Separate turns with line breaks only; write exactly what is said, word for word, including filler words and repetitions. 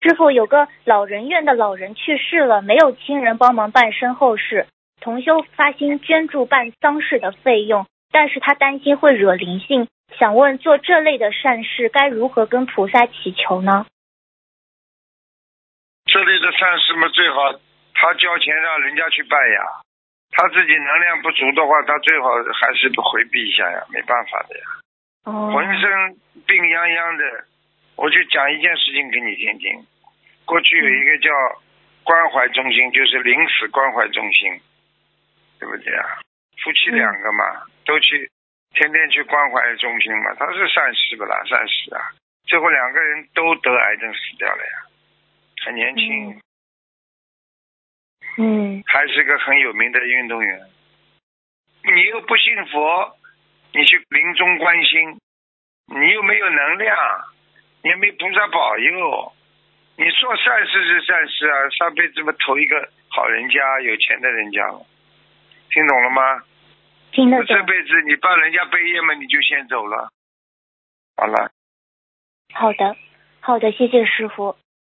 师父，有个老人院的老人去世了，没有亲人帮忙办身后事，同修发心捐助办丧事的费用，但是他担心会惹灵性，想问做这类的善事该如何跟菩萨祈求呢？
这类的善事嘛，最好他交钱让人家去办呀，他自己能量不足的话，他最好还是回避一下呀，没办法的呀。
哦，
浑身病殃殃的，我就讲一件事情给你听听。过去有一个叫关怀中心，就是临死关怀中心，对不对啊？夫妻两个嘛，嗯、都去天天去关怀中心嘛，他是善事不啦？善事啊！最后两个人都得癌症死掉了呀，很年轻，
嗯，
还是个很有名的运动员。你又不信佛，你去临终关心，你又没有能量，也没菩萨保佑。你做善事是善事啊，上辈子嘛投一个好人家，有钱的人家，听懂了吗？
听得懂。
这辈子你帮人家背业嘛，你就先走了。好了。
好的，好的，谢谢师父。